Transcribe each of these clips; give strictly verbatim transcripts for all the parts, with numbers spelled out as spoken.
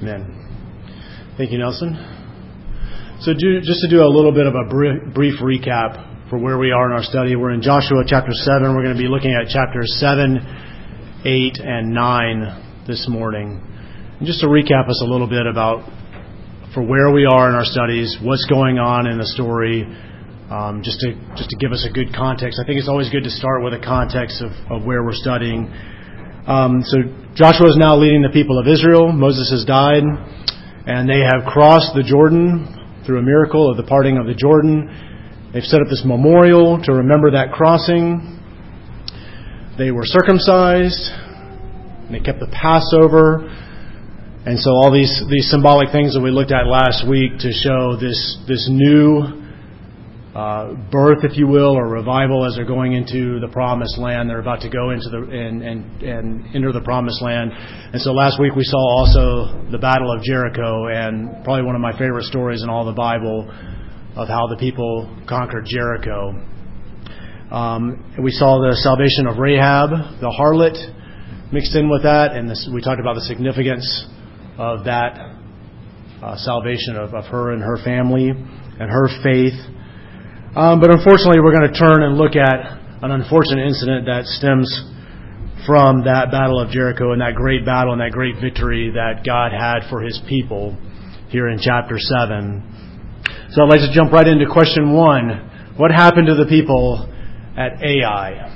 Amen. Thank you, Nelson. So do, just to do a little bit of a brief, brief recap for where we are in our study, we're in Joshua chapter seven. We're going to be looking at chapters seven, eight, and nine this morning. And just to recap us a little bit about for where we are in our studies, what's going on in the story, um, just to just to give us a good context. I think it's always good to start with a context of, of where we're studying. Um, so Joshua is now leading the people of Israel. Moses has died, and they have crossed the Jordan through a miracle of the parting of the Jordan. They've set up this memorial to remember that crossing. They were circumcised, and they kept the Passover. And so all these these symbolic things that we looked at last week to show this this new uh, birth, if you will, or revival as they're going into the Promised Land. They're about to go into the and, and and enter the Promised Land. And so last week we saw also the Battle of Jericho, and probably one of my favorite stories in all the Bible of how the people conquered Jericho. Um, we saw the salvation of Rahab, the harlot, mixed in with that, and this, we talked about the significance of that uh, salvation of, of her and her family and her faith. Um, but unfortunately, we're going to turn and look at an unfortunate incident that stems from that Battle of Jericho and that great battle and that great victory that God had for His people here in chapter seven. So I'd like to jump right into question one. What happened to the people at Ai?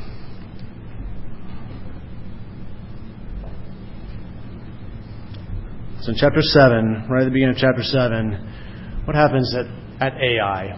So in chapter seven, right at the beginning of chapter seven, what happens at, at Ai?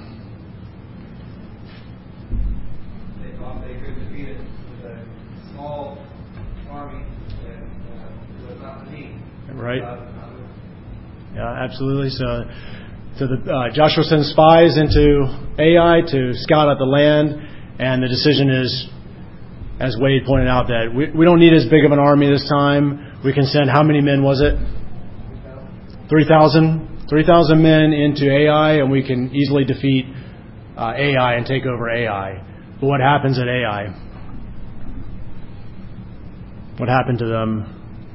They thought they could defeat it with a small army that uh, was not the need. Right. Yeah, absolutely. So, so the, uh, Joshua sends spies into Ai to scout out the land, and the decision is, as Wade pointed out, that we, we don't need as big of an army this time. We can send, how many men was it? three thousand. three thousand men into Ai, and we can easily defeat uh, Ai and take over Ai. But what happens at Ai? What happened to them?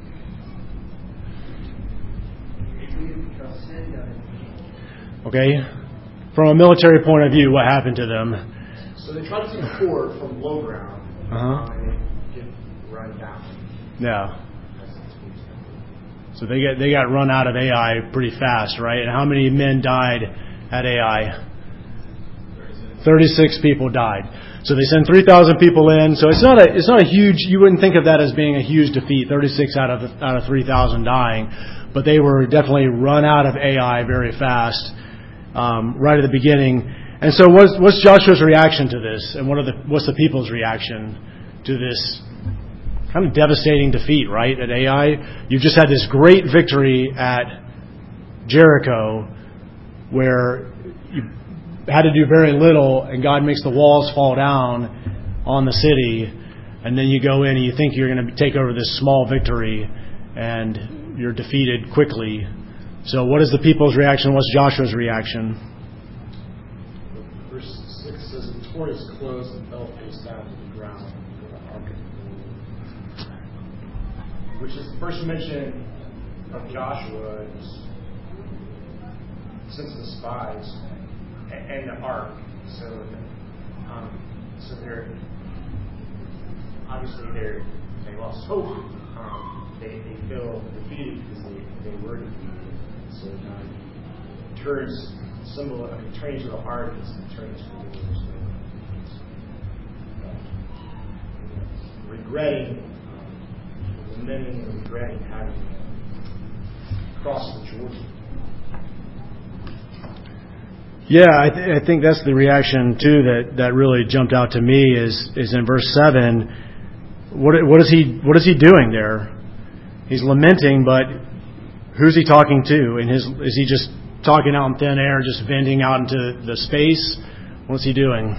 Okay. From a military point of view, what happened to them? So they tried to take a fort from low ground, Uh-huh. and they get run down. Yeah. So they get they got run out of Ai pretty fast, right? And how many men died at Ai? thirty-six people died. So they send three thousand people in. So it's not a it's not a huge. You wouldn't think of that as being a huge defeat. thirty-six out of out of three thousand dying, but they were definitely run out of Ai very fast, um, right at the beginning. And so what's what's Joshua's reaction to this, and what are the what's the people's reaction to this kind of devastating defeat, right, at Ai? You've just had this great victory at Jericho where you had to do very little, and God makes the walls fall down on the city, and then you go in and you think you're going to take over this small victory, and you're defeated quickly. So what is the people's reaction? What's Joshua's reaction? Verse six says, "He tore his clothes and fell face down to the ground before the ark of the Lord," which is the first mention of Joshua is since the spies and the ark. So, um, so they're obviously they're they lost hope. Um, they they feel defeated because they, they were defeated. So now he turns symbol of uh, turning to the ark is turning to the Lord. So, uh, regretting, um, lamenting and regretting having crossed the Jordan. Yeah, I, th- I think that's the reaction too that, that really jumped out to me is is in verse seven. What what is he what is he doing there? He's lamenting, but who's he talking to? And his is he just talking out in thin air, just venting out into the space? What's he doing?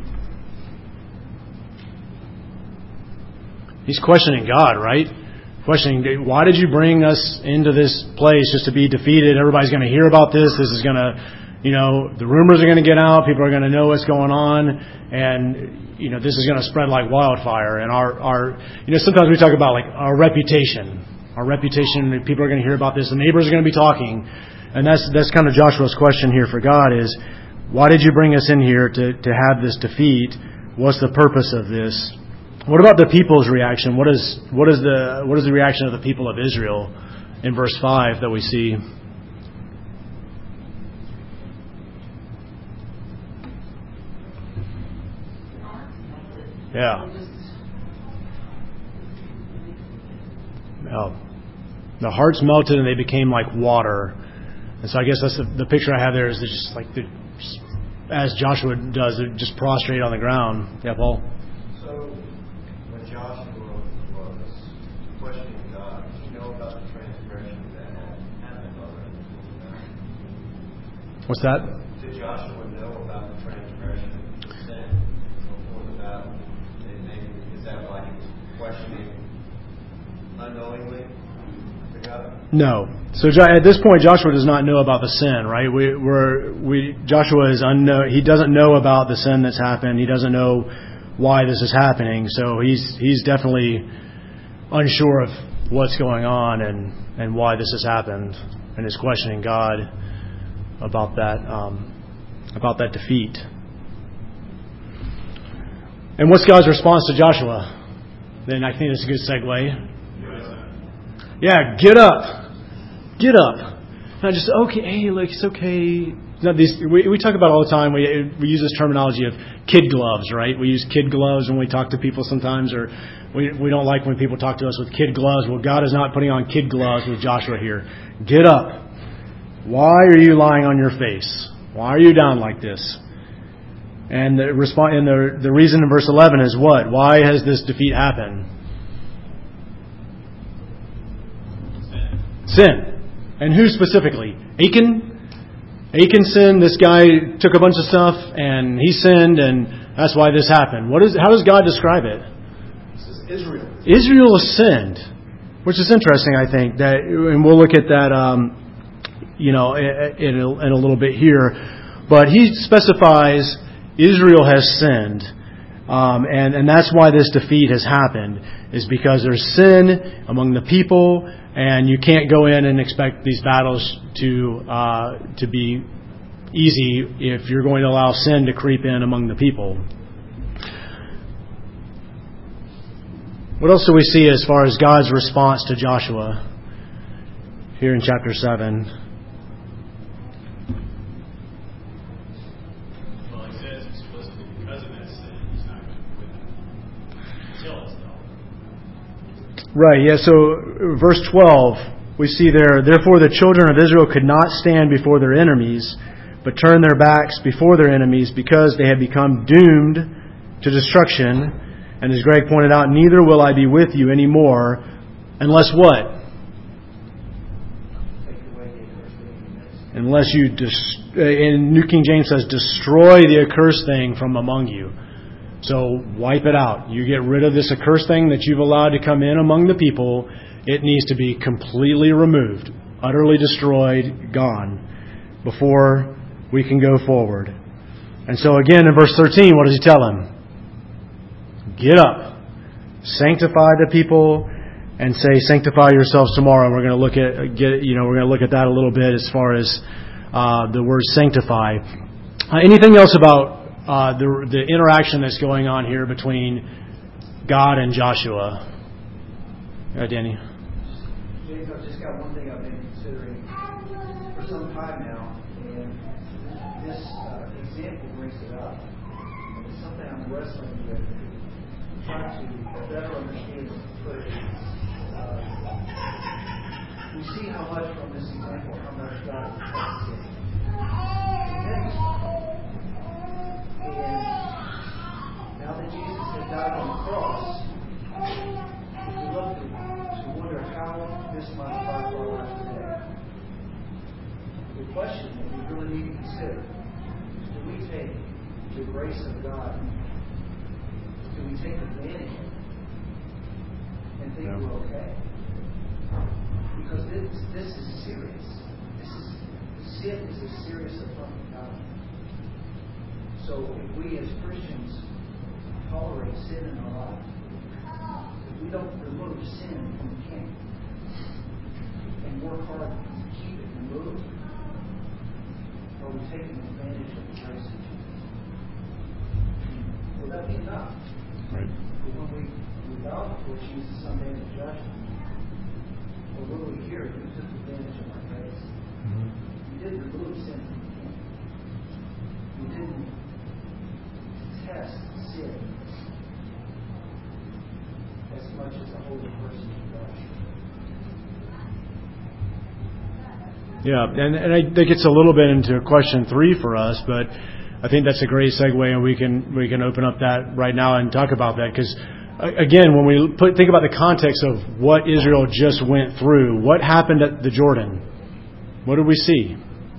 He's questioning God, right? Questioning, why did you bring us into this place just to be defeated? Everybody's going to hear about this. This is going to You know, the rumors are going to get out. People are going to know what's going on. And, you know, this is going to spread like wildfire. And our, our, you know, sometimes we talk about like our reputation, Our reputation, people are going to hear about this. The neighbors are going to be talking. And that's that's kind of Joshua's question here for God is, why did you bring us in here to, to have this defeat? What's the purpose of this? What about the people's reaction? What is what is the what is the reaction of the people of Israel in verse five that we see? Yeah. Oh. The hearts melted and they became like water. And so I guess that's the, the picture I have there is just like the, as Joshua does, they're just prostrate on the ground. Yeah, Paul? So when Joshua was questioning God, did he know about the transgression that had happened already? What's that? Did Joshua know about the transgression, the sin before the battle? And maybe, is that why he was questioning unknowingly to God? No. So at this point, Joshua does not know about the sin, right? We, we're, we, Joshua is unknown. He doesn't know about the sin that's happened. He doesn't know why this is happening. So he's he's definitely unsure of what's going on and, and why this has happened, and is questioning God about that um, about that defeat. And what's God's response to Joshua? Then I think that's a good segue. Yeah, get up. Get up. Not just, okay, hey, look, it's okay. Not these, we, we talk about all the time, we, we use this terminology of kid gloves, right? We use kid gloves when we talk to people sometimes, or we, we don't like when people talk to us with kid gloves. Well, God is not putting on kid gloves with Joshua here. Get up. Why are you lying on your face? Why are you down like this? And the, resp- and the, the reason in verse eleven is what? Why has this defeat happened? Sin. And who specifically? Achan? Achan sinned. This guy took a bunch of stuff and he sinned, and that's why this happened. What is? How does God describe it? This is Israel. Israel has sinned, which is interesting, I think. That, and we'll look at that, um, you know, in a, in a little bit here. But he specifies Israel has sinned, um, and and that's why this defeat has happened. Is because there's sin among the people. And you can't go in and expect these battles to uh, to be easy if you're going to allow sin to creep in among the people. What else do we see as far as God's response to Joshua here in chapter seven? Well, he says explicitly because of that sin, he's not going to quit until it's done. Right, yeah, so verse twelve, we see there, therefore the children of Israel could not stand before their enemies, but turned their backs before their enemies because they had become doomed to destruction. And as Greg pointed out, neither will I be with you anymore, unless what? Unless you, dis- in New King James says, destroy the accursed thing from among you. So wipe it out. You get rid of this accursed thing that you've allowed to come in among the people. It needs to be completely removed, utterly destroyed, gone, before we can go forward. And so again in verse thirteen, what does he tell them? Get up, sanctify the people, and say, sanctify yourselves tomorrow. And we're going to look at get you know we're going to look at that a little bit as far as uh, the word sanctify. Uh, anything else about Uh, the the interaction that's going on here between God and Joshua? Uh, Danny? James, I've just got one thing I've been considering for some time now, and this uh, example brings it up. It's something I'm wrestling with, trying to better understand and put it. Uh, we see how much from this example, how much God is sin. And now that Jesus has died on the cross, we look to, to wonder how this might apply to our lives today. The question that we really need to consider is, do we take the grace of God, do we take advantage of it and think Yeah. we're okay? Because this, this is serious. This is, sin is a serious affront to God. So if we as Christians tolerate sin in our life, if we don't remove sin from the camp, and work hard to keep it removed, are we taking advantage of the grace of Jesus? Will that be enough? Right. But when we, we bow before Jesus someday in judgment, or will we hear, you took advantage of my grace? Mm-hmm. You didn't remove sin from the king. You didn't test sin as much as a holy person does. Yeah, and, and I think it's a little bit into question three for us, but I think that's a great segue, and we can we can open up that right now and talk about that, because again, when we put, think about the context of what Israel just went through, what happened at the Jordan? What did we see?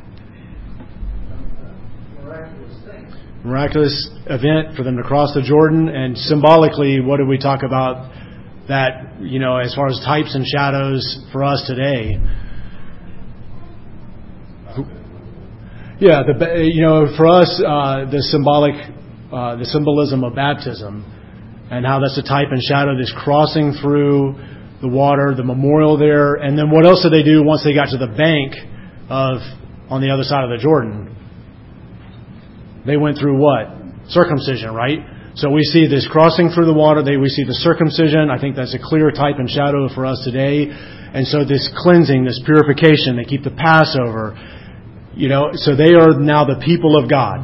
Miraculous things. Miraculous event for them to cross the Jordan, and symbolically, what did we talk about that, you know, as far as types and shadows for us today? Yeah, the you know, for us, uh, the symbolic, uh, the symbolism of baptism, and how that's a type and shadow, this crossing through the water, the memorial there, and then what else did they do once they got to the bank of on the other side of the Jordan? They went through what? Circumcision, right? So we see this crossing through the water. They we see the circumcision. I think that's a clear type and shadow for us today. And so this cleansing, this purification, they keep the Passover. You know, so they are now the people of God.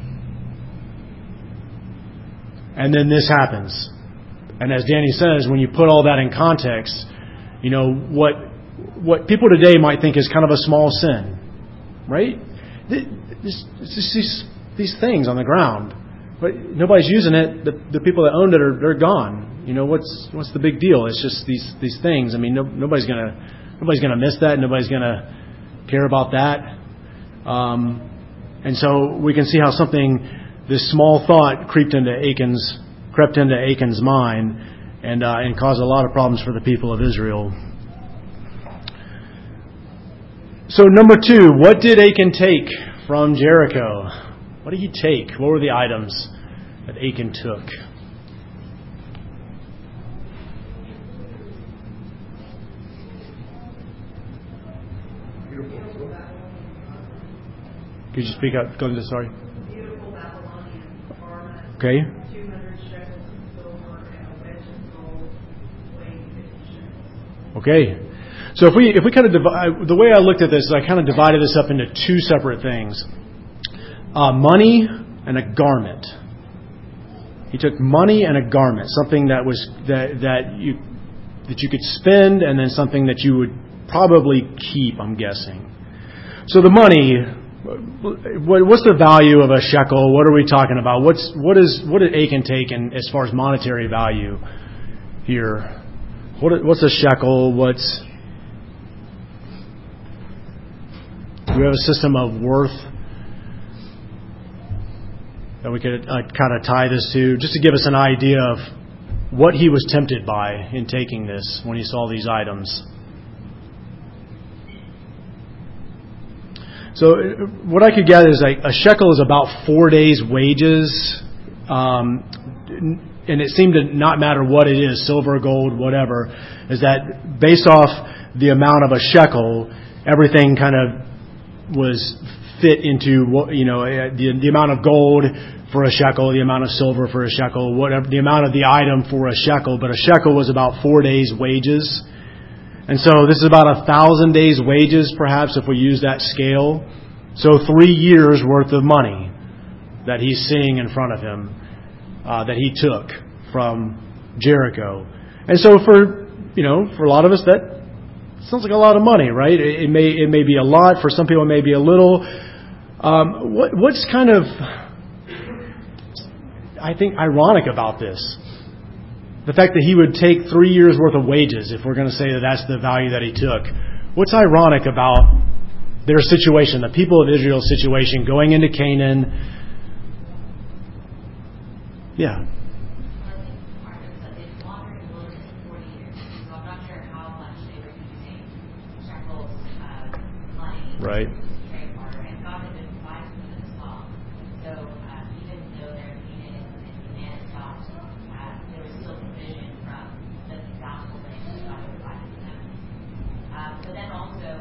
And then this happens. And as Danny says, when you put all that in context, you know, what what people today might think is kind of a small sin, right? It's just these, these things on the ground. But nobody's using it. The, the people that owned it are they're gone. You know, what's what's the big deal? It's just these these things. I mean, no, nobody's gonna nobody's gonna miss that. Nobody's gonna care about that. Um, and so we can see how something, this small thought, crept into Achan's, crept into Achan's mind, and uh, and caused a lot of problems for the people of Israel. So number two, what did Achan take from Jericho? What did he take? What were the items that Achan took? Could you speak up? Go ahead, sorry. Beautiful Babylonian garment. Okay. two hundred shekels of silver and a wedge of gold weighing fifty shekels. Okay. So if we if we kind of divide, the way I looked at this is I kind of divided this up into two separate things: uh, money and a garment. He took money and a garment, something that was that that you that you could spend, and then something that you would probably keep. I'm guessing. So the money. What's the value of a shekel? What are we talking about? What's what is what did Achan take in as far as monetary value here? What what's a shekel? What's do we have a system of worth that we could uh, kind of tie this to, just to give us an idea of what he was tempted by in taking this when he saw these items? So what I could gather is like a shekel is about four days' wages, um, and it seemed to not matter what it is, silver, gold, whatever, is that based off the amount of a shekel, everything kind of was fit into what, you know, the, the amount of gold for a shekel, the amount of silver for a shekel, whatever, the amount of the item for a shekel. But a shekel was about four days' wages. And so this is about a thousand days' wages, perhaps, if we use that scale. So three years' worth of money that he's seeing in front of him, uh, that he took from Jericho. And so for, you know, for a lot of us, that sounds like a lot of money, right? It, it may it may be a lot. For some people, it may be a little. Um, what what's kind of, I think, ironic about this? The fact that he would take three years' worth of wages, if we're going to say that that's the value that he took. What's ironic about their situation, the people of Israel's situation, going into Canaan? Yeah. Right. But then also,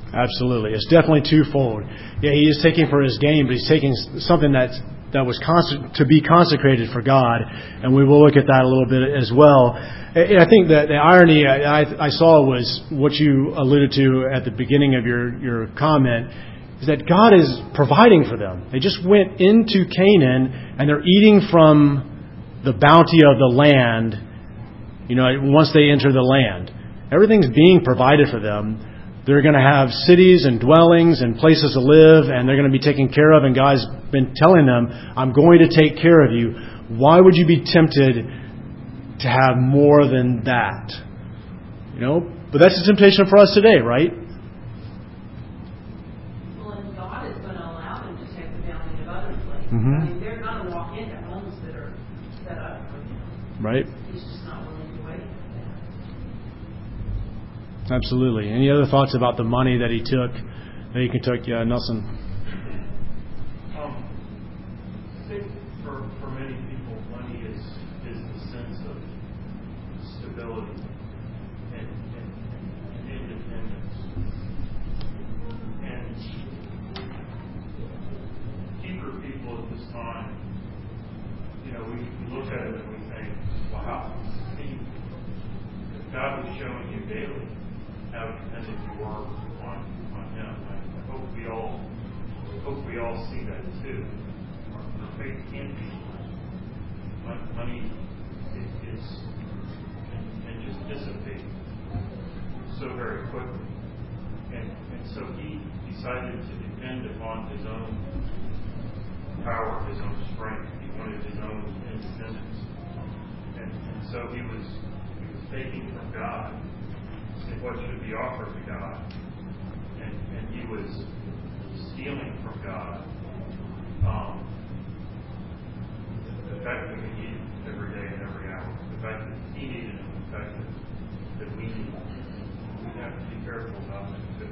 Absolutely. It's definitely twofold. Yeah, he is taking for his gain, but he's taking something that's, that was consec- to be consecrated for God, and we will look at that a little bit as well. And I think that the irony I, I, I saw was what you alluded to at the beginning of your, your comment, is that God is providing for them. They just went into Canaan, and they're eating from the bounty of the land, you know, once they enter the land. Everything's being provided for them. They're going to have cities and dwellings and places to live, and they're going to be taken care of. And God's been telling them, I'm going to take care of you. Why would you be tempted to have more than that? You know, but that's a temptation for us today, right? Well, and God is going to allow them to take the bounty of other places. Mm-hmm. I mean, they're going to walk into homes that are set up for them. Right. He's just not willing to wait for that. Absolutely. Any other thoughts about the money that he took, that he took, yeah, Nelson? Um, I think for, for many people, money is, is the sense of stability and, and, and independence. And Hebrew people at this time, you know, we, we look at it and we think, wow, I mean, if God was showing you daily how dependent you are on, on Him. I, I hope we all hope we all see that too. Our, our faith can't be money. Money is can, can just dissipate so very quickly, and and so he decided to depend upon his own power, his own strength. He wanted his own independence, and, and so he was he was taking from God what should be offered to God, and, and he was stealing from God um, the fact that we need every day and every hour, the fact that he needed and the fact that, that we need. We have to be careful about that too.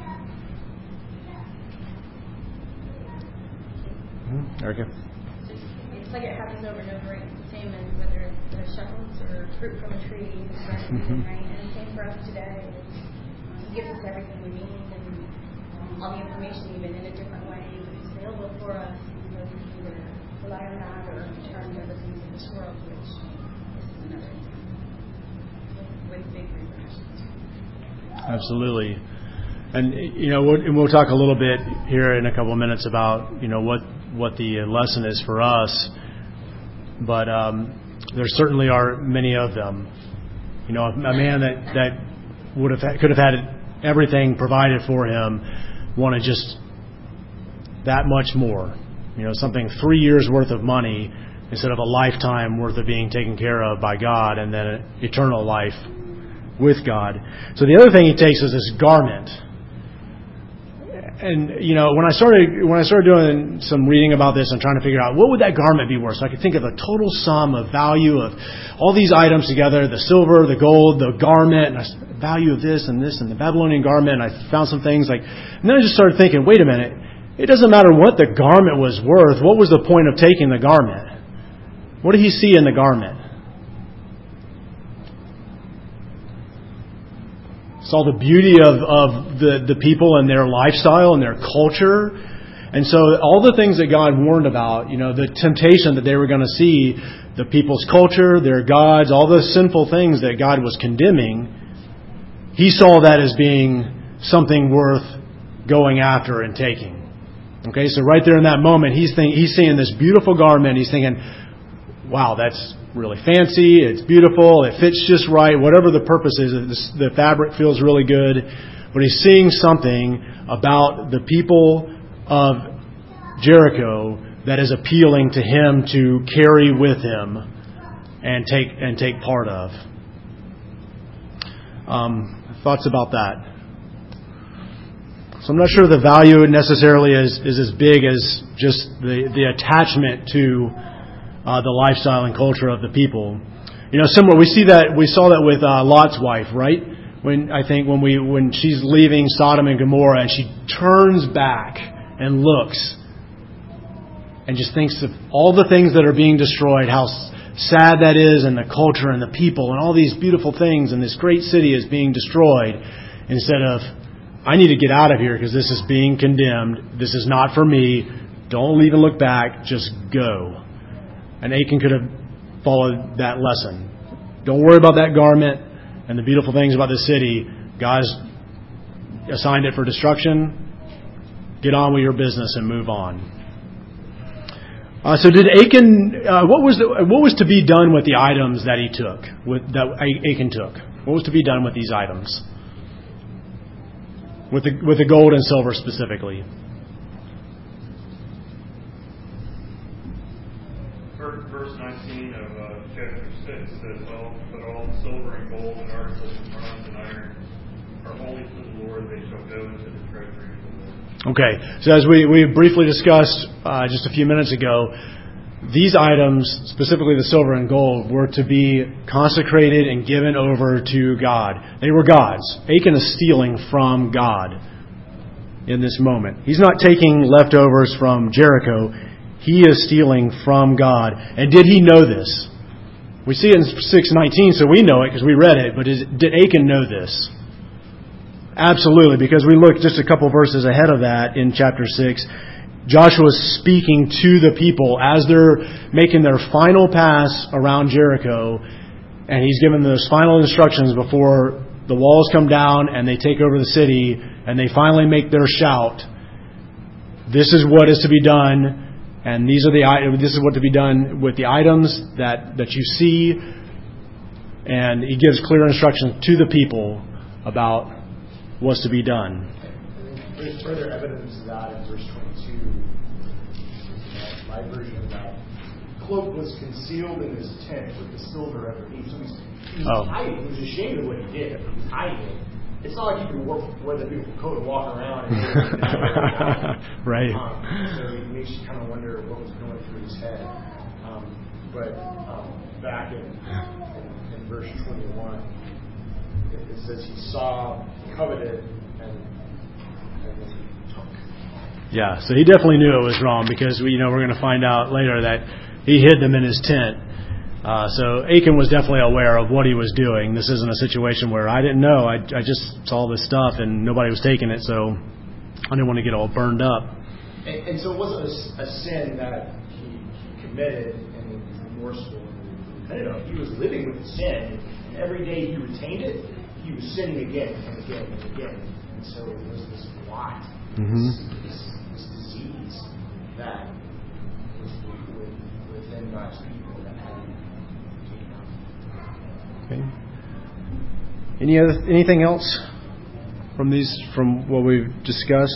Mm-hmm. Erica? It's like it happens over and over. It's the same as whether it's shovels or fruit from a tree, mm-hmm. right? And the same for us today. He gives us everything we need and um, all the information, even in a different way. It's available for us, so we can either rely on that or turn to the things of this world, which this is another example with big repercussions. Absolutely. And, you know, we'll, and we'll talk a little bit here in a couple of minutes about, you know, what, what the lesson is for us. But um, there certainly are many of them. You know, a man that, that would have had, could have had everything provided for him wanted just that much more. You know, something three years worth of money instead of a lifetime worth of being taken care of by God, and then an eternal life with God. So the other thing he takes is this garment. And, you know, when I started when I started doing some reading about this and trying to figure out what would that garment be worth, so I could think of a total sum of value of all these items together, the silver, the gold, the garment, and the value of this and this and the Babylonian garment, and I found some things like, and then I just started thinking, wait a minute, it doesn't matter what the garment was worth. What was the point of taking the garment? What did he see in the garment? Saw the beauty of, of the, the people and their lifestyle and their culture. And so all the things that God warned about, you know, the temptation that they were going to see, the people's culture, their gods, all the sinful things that God was condemning, he saw that as being something worth going after and taking. Okay, so right there in that moment, he's think, he's seeing this beautiful garment. He's thinking, wow, that's really fancy, it's beautiful, it fits just right, whatever the purpose is, the fabric feels really good. But he's seeing something about the people of Jericho that is appealing to him to carry with him and take and take part of. Um, thoughts about that? So I'm not sure the value necessarily is, is as big as just the, the attachment to Uh, the lifestyle and culture of the people. You know, similar. We see that. We saw that with uh, Lot's wife, right? When I think when we when she's leaving Sodom and Gomorrah, and she turns back and looks, and just thinks of all the things that are being destroyed, how sad that is, and the culture and the people and all these beautiful things, and this great city is being destroyed, instead of I need to get out of here because this is being condemned. This is not for me. Don't even look back. Just go. And Achan could have followed that lesson. Don't worry about that garment and the beautiful things about the city. God's assigned it for destruction. Get on with your business and move on. Uh, so did Achan, uh, what was the, what was to be done with the items that he took, with, that Achan took? What was to be done with these items? With the, with the gold and silver specifically. Verse nineteen of uh, chapter six says, all, but all the silver and gold and articles of bronze and iron are holy to the Lord. They shall go into the treasury of the Lord. Okay, so as we, we briefly discussed uh, just a few minutes ago, these items, specifically the silver and gold, were to be consecrated and given over to God. They were God's. Achan is stealing from God in this moment. He's not taking leftovers from Jericho. He is stealing from God. And did he know this? We see it in six nineteen, so we know it because we read it. But is, did Achan know this? Absolutely, because we look just a couple verses ahead of that in chapter six. Joshua is speaking to the people as they're making their final pass around Jericho, and he's given those final instructions before the walls come down and they take over the city, and they finally make their shout. This is what is to be done, and these are the this is what to be done with the items that, that you see, and he gives clear instructions to the people about what's to be done. There's further evidence of that in verse twenty-two. My version of that. Cloak was concealed in his tent with the silver underneath. So he's, he's oh. hiding. He was ashamed of what he did. He was hiding it. It's not like you can wear, wear the beautiful coat and walk around. And right. Um, so it makes you kind of wonder what was going through his head. Um, but um, back in, in, in verse twenty-one, it, it says he saw, coveted, and Yeah, so he definitely knew it was wrong because we, you know, we're going to find out later that he hid them in his tent. Uh, so Achan was definitely aware of what he was doing. This isn't a situation where I didn't know. I, I just saw this stuff and nobody was taking it, so I didn't want to get all burned up. And, and so it wasn't a, a sin that he, he committed and he was remorseful and repented of. He was living with the sin, and every day he retained it, he was sinning again and again and again. And so it was this blot, Mm-hmm. this, this disease that was within God's people that had to be taken out. Okay. Any other anything else from these from what we've discussed?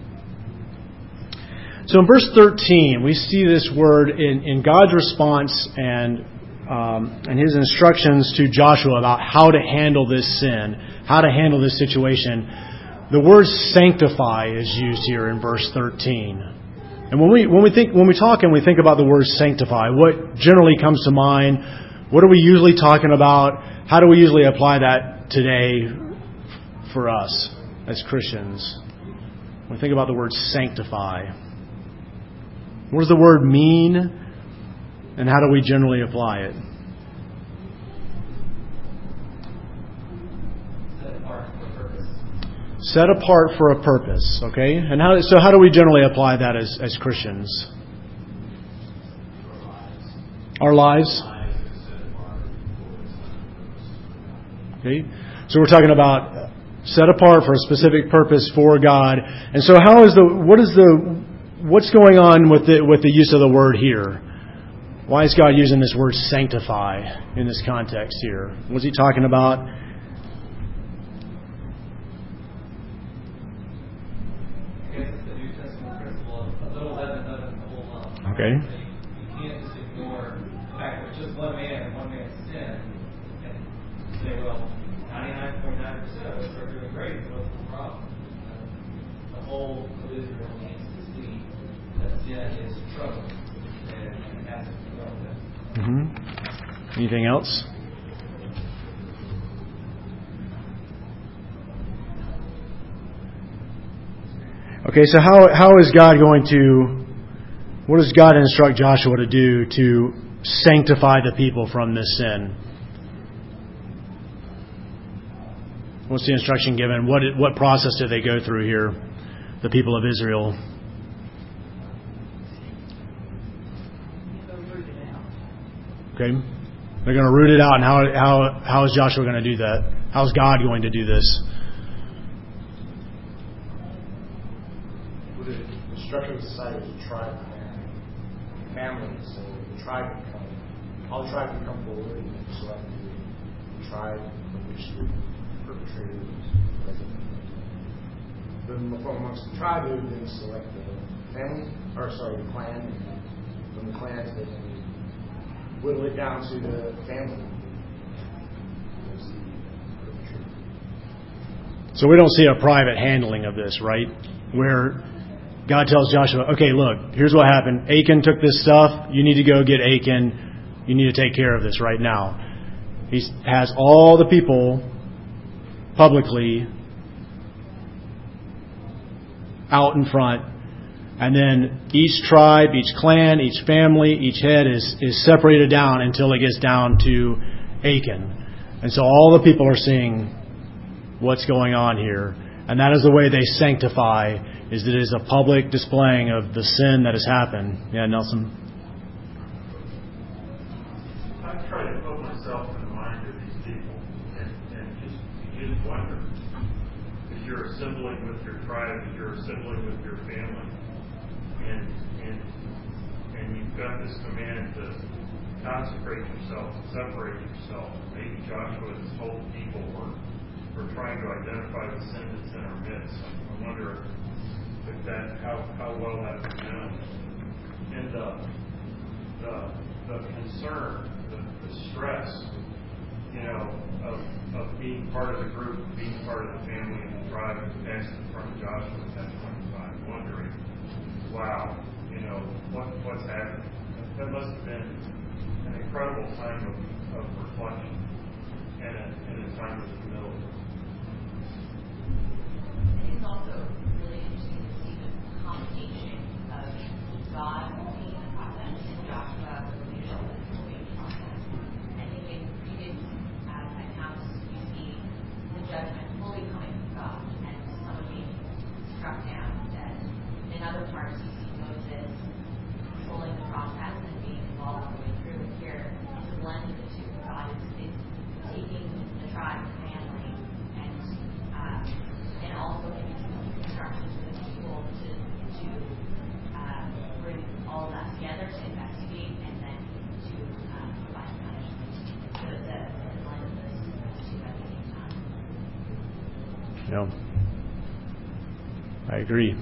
So in verse thirteen, we see this word in, in God's response and um, and His instructions to Joshua about how to handle this sin, how to handle this situation. The word sanctify is used here in verse thirteen. And when we when we think when we talk and we think about the word sanctify, what generally comes to mind? What are we usually talking about? How do we usually apply that today for us as Christians? When we think about the word sanctify, what does the word mean, and how do we generally apply it? Set apart for a purpose, okay? And how so how do we generally apply that as, as Christians? Our lives. Okay? So we're talking about set apart for a specific purpose for God. And so how is the what is the what's going on with the with the use of the word here? Why is God using this word sanctify in this context here? What's He talking about? Okay. You can't just ignore the fact that it's just one man and one man's sin and say, well, ninety-nine point nine percent of us are doing great. What's the problem? Uh, the whole of Israel needs to see that sin is trouble and, and has to be dealt with. Mm-hmm. Anything else? Okay, so how how is God going to What does God instruct Joshua to do to sanctify the people from this sin? What's the instruction given? What did, what process did they go through here, the people of Israel? Okay, they're going to root it out. And how how how is Joshua going to do that? How is God going to do this? Well, the structure of society was a tribe family, so the tribe would come, all the tribe would come forward and select the tribe from which the perpetrator was present. Then from amongst the tribe, they would then select the family, or sorry, the clan, and from the clans they would whittle it down to the family. So we don't see a private handling of this, right? Where God tells Joshua, okay, look, here's what happened. Achan took this stuff. You need to go get Achan. You need to take care of this right now. He has all the people publicly out in front. And then each tribe, each clan, each family, each head is, is separated down until it gets down to Achan. And so all the people are seeing what's going on here. And that is the way they sanctify, is that it is a public displaying of the sin that has happened. Yeah, Nelson? I try to put myself in the mind of these people and, and just, you just wonder. If you're assembling with your tribe, if you're assembling with your family, and and and you've got this command to consecrate yourself, separate yourself. Maybe Joshua has told people were we're trying to identify the sin that's in our midst. I wonder if that how, how well that was done. And the the the concern, the, the stress, you know, of of being part of the group, being part of the family and the tribe next in front of Joshua at that point in time, wondering, wow, you know, what what's happening? That must have been an incredible time of, of reflection and a, and a time of humility. It's also really interesting to see the combination of God being the process and Joshua leadership being the process. I think in previous uh, accounts you see the judgment fully coming from God and someone being struck down dead. In other parts you see Moses controlling the process and being involved all the way through. Here it's a blend of the two. God is, is taking the tribe, the family, and uh, and also giving instructions for the people to to uh, bring all of that together to investigate and then to uh, provide punishment. So it's a, it's a blend of those two at the same time. Yeah, I agree.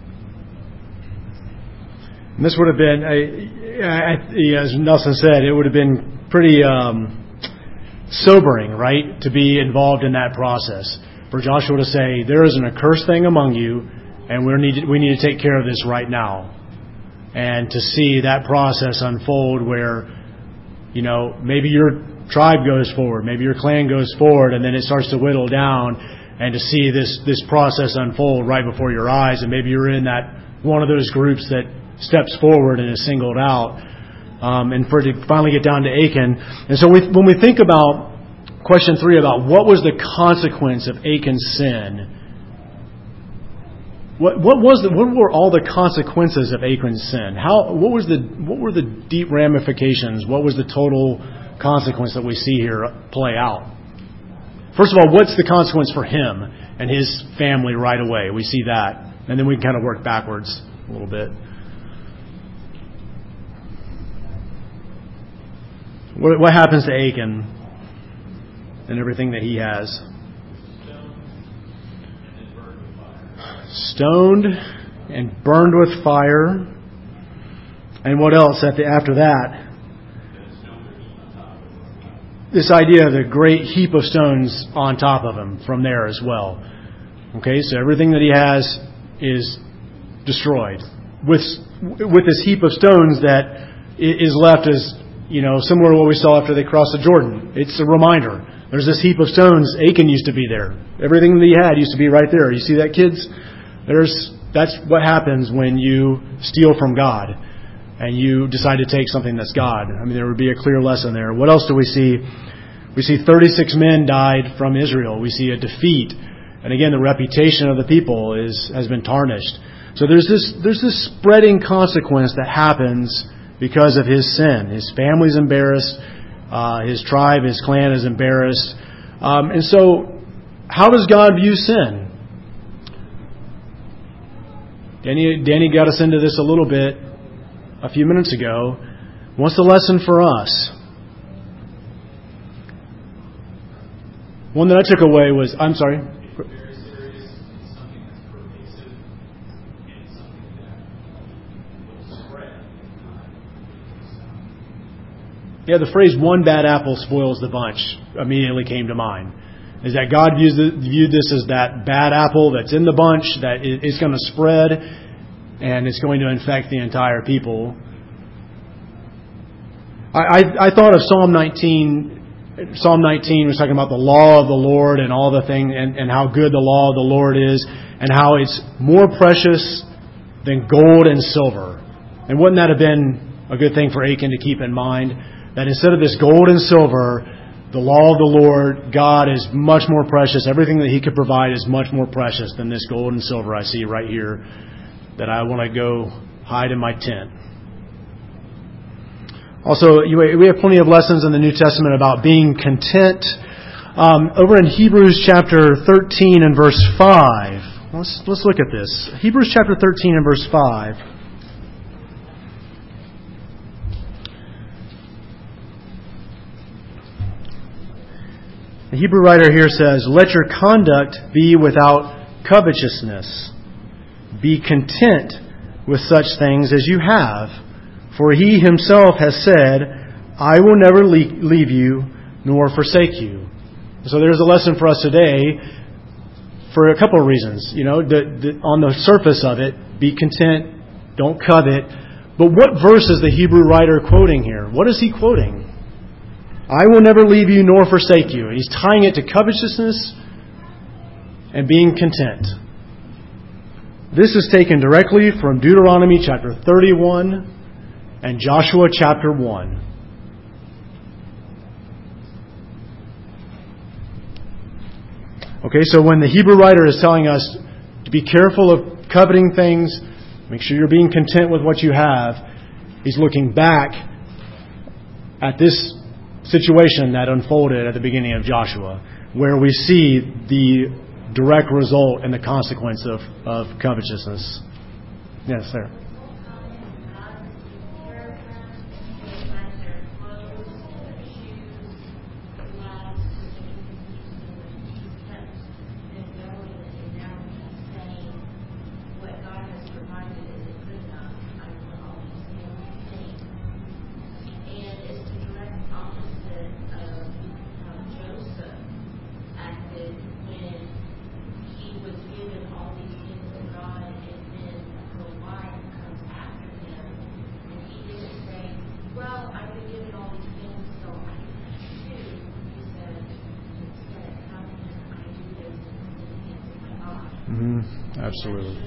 And this would have been, I, I, as Nelson said, it would have been pretty um, sobering, right, to be involved in that process. For Joshua to say, there is an accursed thing among you, and we need we need to take care of this right now. And to see that process unfold where, you know, maybe your tribe goes forward, maybe your clan goes forward, and then it starts to whittle down, and to see this, this process unfold right before your eyes, and maybe you're in that one of those groups that steps forward and is singled out, um, and for it to finally get down to Achan. And so we, when we think about question three about what was the consequence of Achan's sin, what what was the, what were all the consequences of Achan's sin? How what was the what were the deep ramifications? What was the total consequence that we see here play out? First of all, what's the consequence for him and his family right away? We see that, and then we can kind of work backwards a little bit. What, what happens to Achan and everything that he has? Stoned and burned with fire. And what else at the, after that? This idea of the great heap of stones on top of him from there as well. Okay, so everything that he has is destroyed. With, with this heap of stones that is left as, you know, similar to what we saw after they crossed the Jordan. It's a reminder. There's this heap of stones. Achan used to be there. Everything that he had used to be right there. You see that, kids? There's that's what happens when you steal from God and you decide to take something that's God. I mean, there would be a clear lesson there. What else do we see? We see thirty-six men died from Israel. We see a defeat. And again, the reputation of the people is has been tarnished. So there's this there's this spreading consequence that happens because of his sin. His family's embarrassed. Uh, his tribe, his clan is embarrassed. Um, and so, how does God view sin? Danny, Danny got us into this a little bit a few minutes ago. What's the lesson for us? One that I took away was, I'm sorry. Very serious, it's something that's pervasive, and it's something that will spread. Yeah, the phrase "one bad apple spoils the bunch" immediately came to mind. Is that God views the, viewed this as that bad apple that's in the bunch, that it's going to spread, and it's going to infect the entire people. I, I, I thought of Psalm nineteen. Psalm nineteen was talking about the law of the Lord and all the thing, and, and how good the law of the Lord is, and how it's more precious than gold and silver. And wouldn't that have been a good thing for Achan to keep in mind? That instead of this gold and silver, the law of the Lord, God, is much more precious. Everything that He could provide is much more precious than this gold and silver I see right here, that I want to go hide in my tent. Also, we have plenty of lessons in the New Testament about being content. Um, over in Hebrews chapter thirteen and verse five, let's let's look at this. Hebrews chapter thirteen and verse five. The Hebrew writer here says, "Let your conduct be without covetousness. Be content with such things as you have. For He Himself has said, I will never leave you nor forsake you." So there's a lesson for us today for a couple of reasons. You know, the, the, on the surface of it, be content, don't covet. But what verse is the Hebrew writer quoting here? What is he quoting? I will never leave you nor forsake you. And he's tying it to covetousness and being content. This is taken directly from Deuteronomy chapter thirty-one and Joshua chapter one. Okay, so when the Hebrew writer is telling us to be careful of coveting things, make sure you're being content with what you have, he's looking back at this situation that unfolded at the beginning of Joshua, where we see the direct result and the consequence of, of covetousness. Yes, sir. Mm-hmm. Absolutely.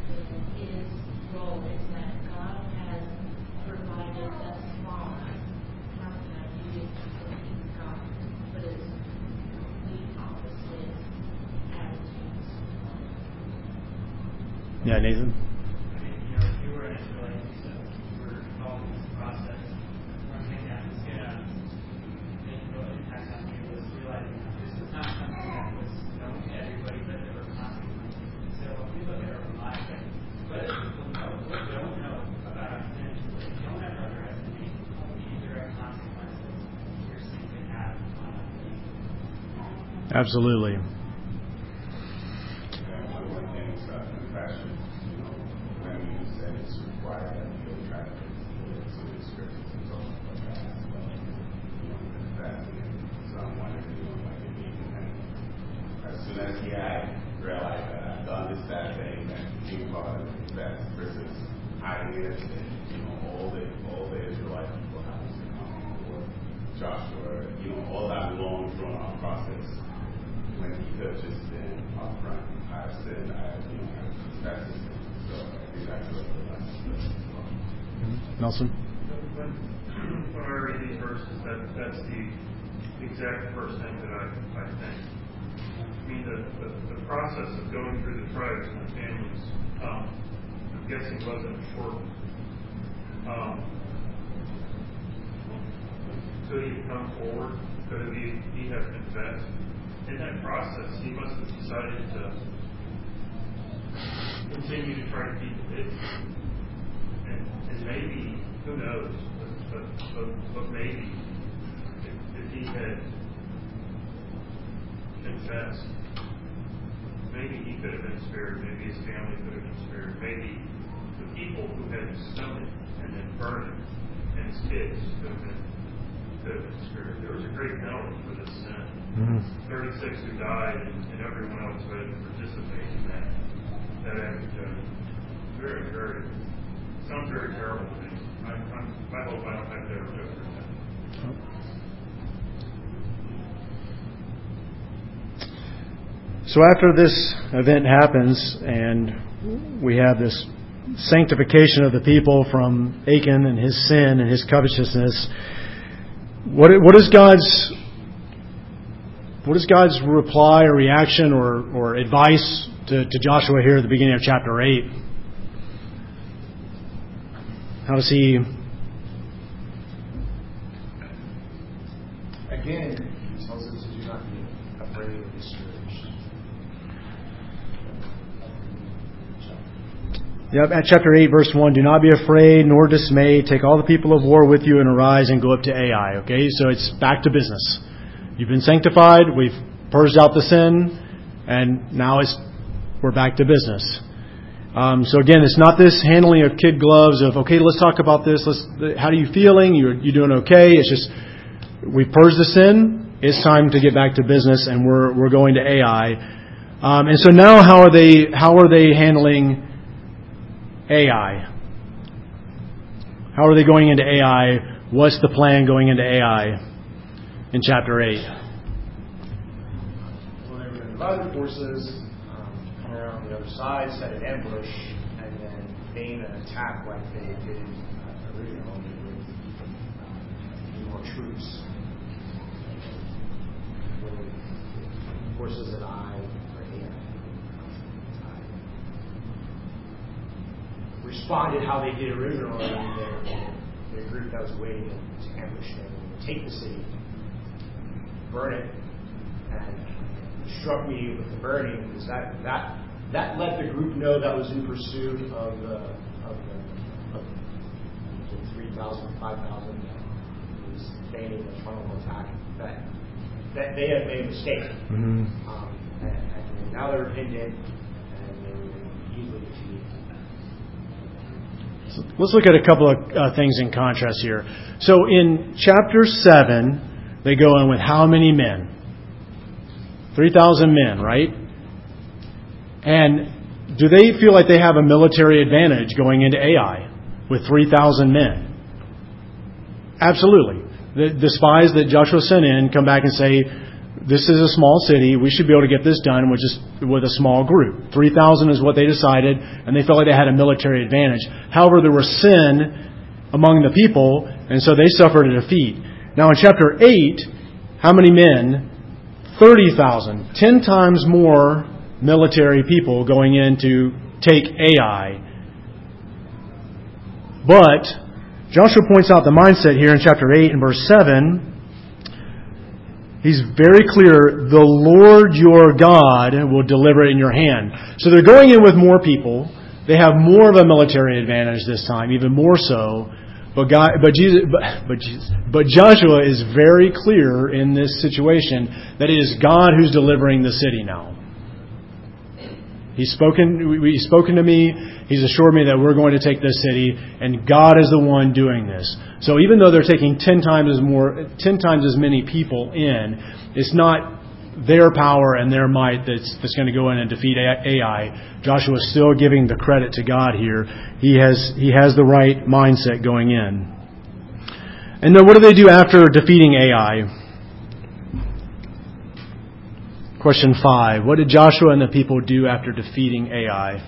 Yeah, Nathan? Absolutely. Joshua, you know, all that long drawn out process when he could have just been upfront. I have sinned, I have, you know, I have that's the sin. So I think that's what the lesson is as well. Nelson? When, when I read these verses, that, that's the exact first thing that I, I think. I mean, the, the, the process of going through the tribes and the families, um, I'm guessing wasn't a short one. Um, could he come forward? Could he, he have confessed? In that process, he must have decided to continue to try to keep the faith. And, and maybe, who knows, but, but, but, but maybe if, if he had confessed, maybe he could have been spared, maybe his family could have been spared, maybe the people who had stoned him and then burned him and his kids could have been, could have been spared. There was a great penalty for this sin. Mm-hmm. thirty-six who died and, and everyone else who had to participate in that. That act of judgment. Very, very, sounds very terrible to me. I, I'm, I hope I don't have to ever go through that. So after this event happens and we have this sanctification of the people from Achan and his sin and his covetousness, what what is God's what is God's reply or reaction or, or advice to, to Joshua here at the beginning of chapter eight? How does he again he tells us to do not be afraid or discouraged. Yep, at chapter eight, verse one, do not be afraid nor dismayed. Take all the people of war with you and arise and go up to Ai. Okay, so it's back to business. You've been sanctified. We've purged out the sin, and now it's we're back to business. Um, so again, it's not this handling of kid gloves of okay, let's talk about this. Let's. How are you feeling? You're you doing okay? It's just we purged the sin. It's time to get back to business, and we're we're going to Ai. Um, and so now, how are they? How are they handling Ai? How are they going into Ai? What's the plan going into Ai in chapter eight? Well, they were going to divide the forces, um, come around the other side, set an ambush, and then feign an attack like they did uh, originally with uh, more troops. With forces at Ai or Ai. Responded how they did originally. Their, their group that was waiting to ambush them, take the city, burn it, and it struck me with the burning because that that that let the group know that was in pursuit of the of the, of the three thousand, five thousand who was feigning a frontal attack that that they had made a mistake, mm-hmm. um, and, and now they're pinned in and they were easily defeated. So let's look at a couple of uh, things in contrast here. So in chapter seven, they go in with how many men? three thousand men, right? And do they feel like they have a military advantage going into Ai with three thousand men? Absolutely. The, the spies that Joshua sent in come back and say, this is a small city. We should be able to get this done with just with a small group. three thousand is what they decided, and they felt like they had a military advantage. However, there was sin among the people, and so they suffered a defeat. Now in chapter eight, how many men? thirty thousand. Ten times more military people going in to take Ai. But Joshua points out the mindset here in chapter eight and verse seven. He's very clear, the Lord your God will deliver it in your hand. So they're going in with more people. They have more of a military advantage this time, even more so. But God, but Jesus, but, but Jesus, but Joshua is very clear in this situation that it is God who's delivering the city now. He's spoken, he's spoken to me. He's assured me that we're going to take this city, and God is the one doing this. So even though they're taking ten times as more, ten times as many people in, it's not their power and their might that's, that's going to go in and defeat Ai. Joshua is still giving the credit to God here. He has he has the right mindset going in. And then what do they do after defeating Ai? Question five. What did Joshua and the people do after defeating Ai?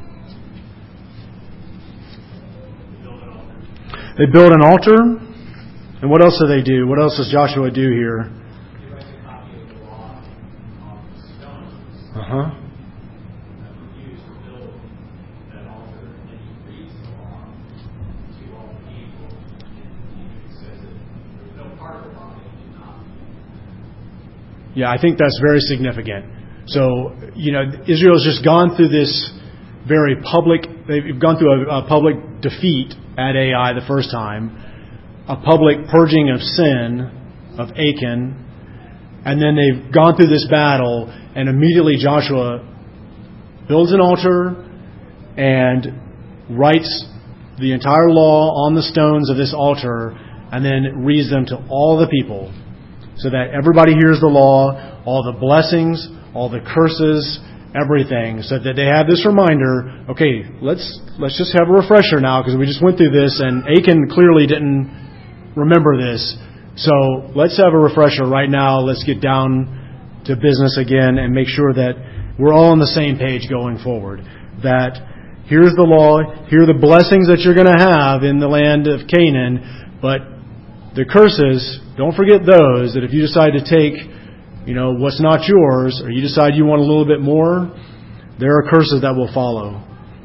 They build an altar. And what else do they do? What else does Joshua do here? He writes a copy of the law on the stones Uh-huh. that were used to build that altar, and then he reads the law to all the people. And he says that there's no part of the law that he did not. Yeah, I think that's very significant. So, you know, Israel's just gone through this very public, they've gone through a, a public defeat at Ai the first time, a public purging of sin of Achan, and then they've gone through this battle, and immediately Joshua builds an altar and writes the entire law on the stones of this altar, and then reads them to all the people, so that everybody hears the law, all the blessings, all the curses, everything, so that they have this reminder, okay, let's let's just have a refresher now, because we just went through this, and Achan clearly didn't remember this. So let's have a refresher right now. Let's get down to business again and make sure that we're all on the same page going forward. That here's the law, here are the blessings that you're going to have in the land of Canaan, but the curses, don't forget those, that if you decide to take, you know, what's not yours, or you decide you want a little bit more, there are curses that will follow.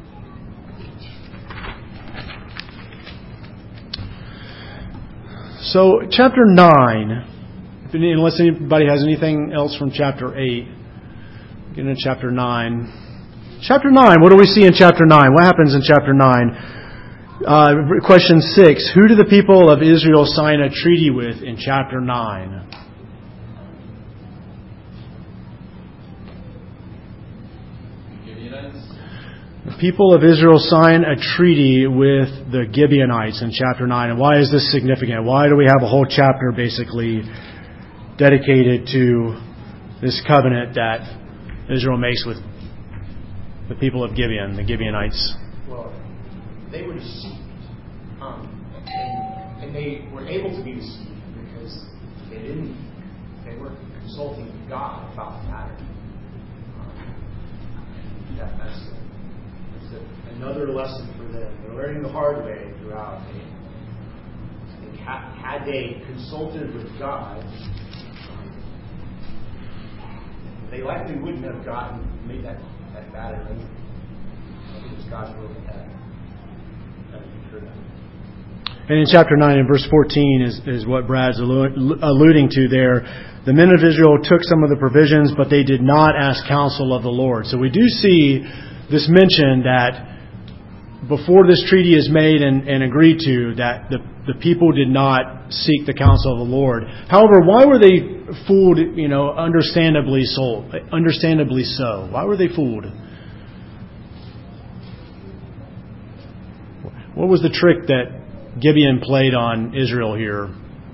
So, chapter nine, unless anybody has anything else from chapter eight, get into chapter nine. Chapter nine, what do we see in chapter nine? What happens in chapter nine? Uh, question six, who do the people of Israel sign a treaty with in chapter nine? The people of Israel sign a treaty with the Gibeonites in chapter nine. And why is this significant? Why do we have a whole chapter basically dedicated to this covenant that Israel makes with the people of Gibeon, the Gibeonites? Well, they were deceived. Um, and, and they were able to be deceived because they didn't, they weren't consulting God about the matter. Um, that, that's another lesson for them. They're learning the hard way throughout. They, they had, had they consulted with God, um, they likely wouldn't have gotten made that that bad arrangement. I think it's God's will that that that occurred. And in chapter nine and verse fourteen is, is what Brad's allu- alluding to there. The men of Israel took some of the provisions, but they did not ask counsel of the Lord. So we do see this mention that before this treaty is made and, and agreed to, that the, the people did not seek the counsel of the Lord. However, why were they fooled, you know, understandably so? Understandably so. Why were they fooled? What was the trick that Gibeon played on Israel here?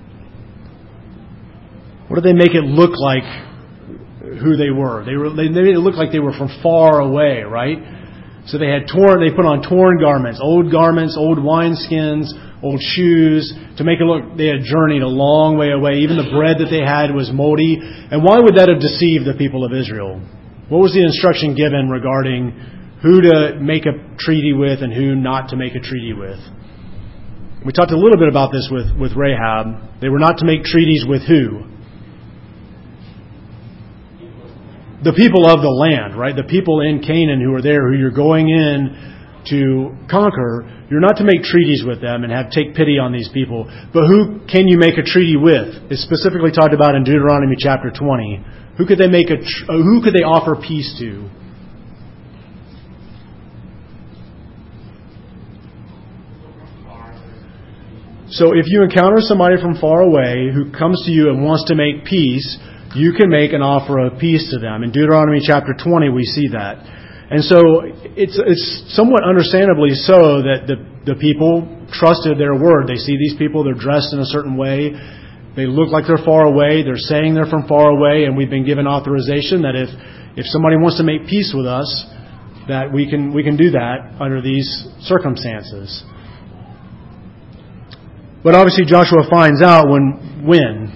What did they make it look like who they were? They were they made it look like they were from far away, right? So they had torn, they put on torn garments, old garments, old wineskins, old shoes, to make it look, they had journeyed a long way away. Even the bread that they had was moldy. And why would that have deceived the people of Israel? What was the instruction given regarding who to make a treaty with and who not to make a treaty with? We talked a little bit about this with, with Rahab. They were not to make treaties with who? The people of the land, right? The people in Canaan who are there, who you're going in to conquer. You're not to make treaties with them and have take pity on these people. But who can you make a treaty with? It's specifically talked about in Deuteronomy chapter twenty. Who could they make a? Who could they offer peace to? So if you encounter somebody from far away who comes to you and wants to make peace, you can make an offer of peace to them. In Deuteronomy chapter twenty, we see that. And so it's it's somewhat understandably so that the, the people trusted their word. They see these people, they're dressed in a certain way. They look like they're far away. They're saying they're from far away. And we've been given authorization that if, if somebody wants to make peace with us, that we can we can do that under these circumstances. But obviously Joshua finds out when when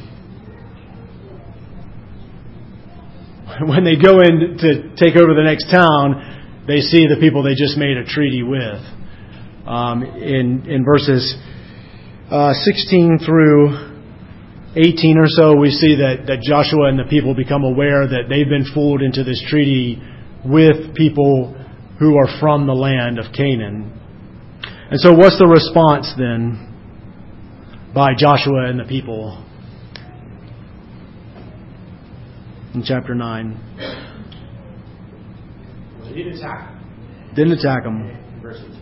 when they go in to take over the next town, they see the people they just made a treaty with. Um, in in verses uh, sixteen through eighteen or so, we see that, that Joshua and the people become aware that they've been fooled into this treaty with people who are from the land of Canaan. And so what's the response then by Joshua and the people in chapter nine? Well, he didn't attack them. Didn't attack them. Verse eighteen.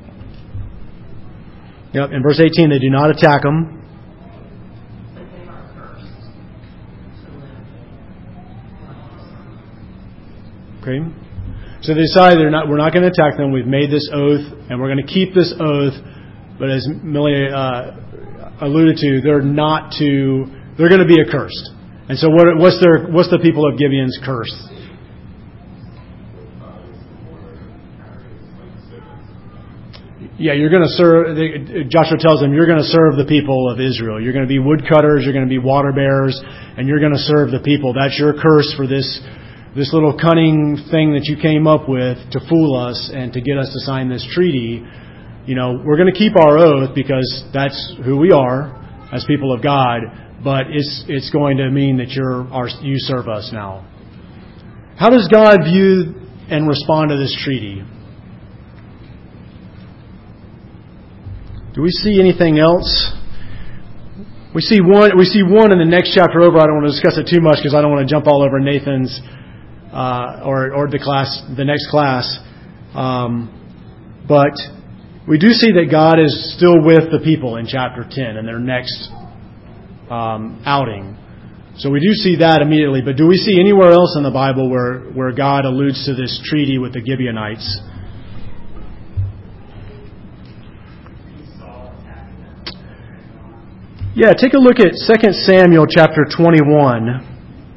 Yep, in verse eighteen, they do not attack them. But they are cursed to live. Okay? So they decide they're not, we're not going to attack them. We've made this oath, and we're going to keep this oath. But as Millie uh, alluded to, they're not to, they're going to be accursed. And so what, what's their, what's the people of Gibeon's curse? Yeah, you're going to serve, Joshua tells them, you're going to serve the people of Israel. You're going to be woodcutters, you're going to be water bearers, and you're going to serve the people. That's your curse for this this little cunning thing that you came up with to fool us and to get us to sign this treaty. You know, we're going to keep our oath because that's who we are as people of God, but it's it's going to mean that you're our, you serve us now. How does God view and respond to this treaty? Do we see anything else? We see one. We see one in the next chapter over. I don't want to discuss it too much because I don't want to jump all over Nathan's uh, or or the class, the next class. Um, but we do see that God is still with the people in chapter ten in their next um, outing. So we do see that immediately. But do we see anywhere else in the Bible where where God alludes to this treaty with the Gibeonites? Yeah, take a look at Second Samuel chapter twenty-one.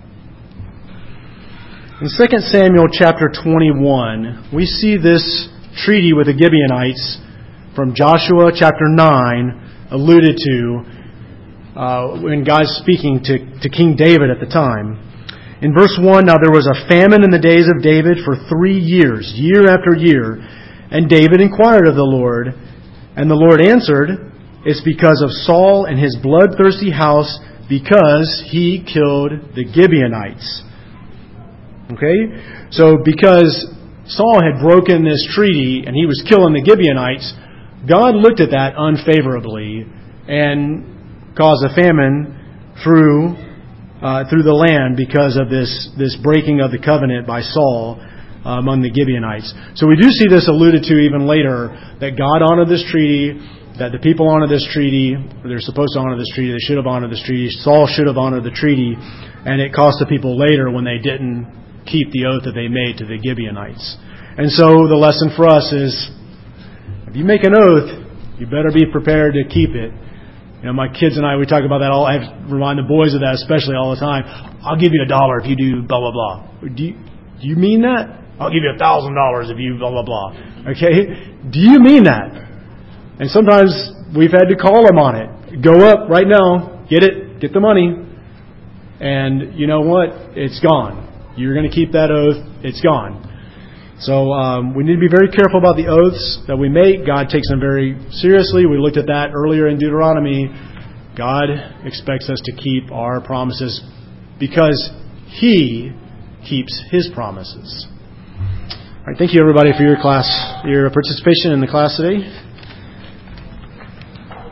In Second Samuel chapter twenty-one, we see this treaty with the Gibeonites from Joshua chapter nine alluded to uh, when God's speaking to, to King David at the time. In verse one, now there was a famine in the days of David for three years, year after year. And David inquired of the Lord, and the Lord answered, it's because of Saul and his bloodthirsty house, because he killed the Gibeonites. Okay? So because Saul had broken this treaty and he was killing the Gibeonites, God looked at that unfavorably and caused a famine through uh, through the land because of this, this breaking of the covenant by Saul uh, among the Gibeonites. So we do see this alluded to even later, that God honored this treaty, that the people honor this treaty, or they're supposed to honor this treaty, they should have honored this treaty, Saul should have honored the treaty, and it cost the people later when they didn't keep the oath that they made to the Gibeonites. And so the lesson for us is, if you make an oath, you better be prepared to keep it. You know, my kids and I, we talk about that all, I remind the boys of that especially all the time. I'll give you a dollar if you do blah, blah, blah. Do you, do you mean that? I'll give you a thousand dollars if you blah, blah, blah. Okay? Do you mean that? And sometimes we've had to call them on it. Go up right now, get it, get the money. And you know what? It's gone. You're going to keep that oath. It's gone. So um, we need to be very careful about the oaths that we make. God takes them very seriously. We looked at that earlier in Deuteronomy. God expects us to keep our promises because He keeps His promises. All right, thank you everybody for your class, your participation in the class today.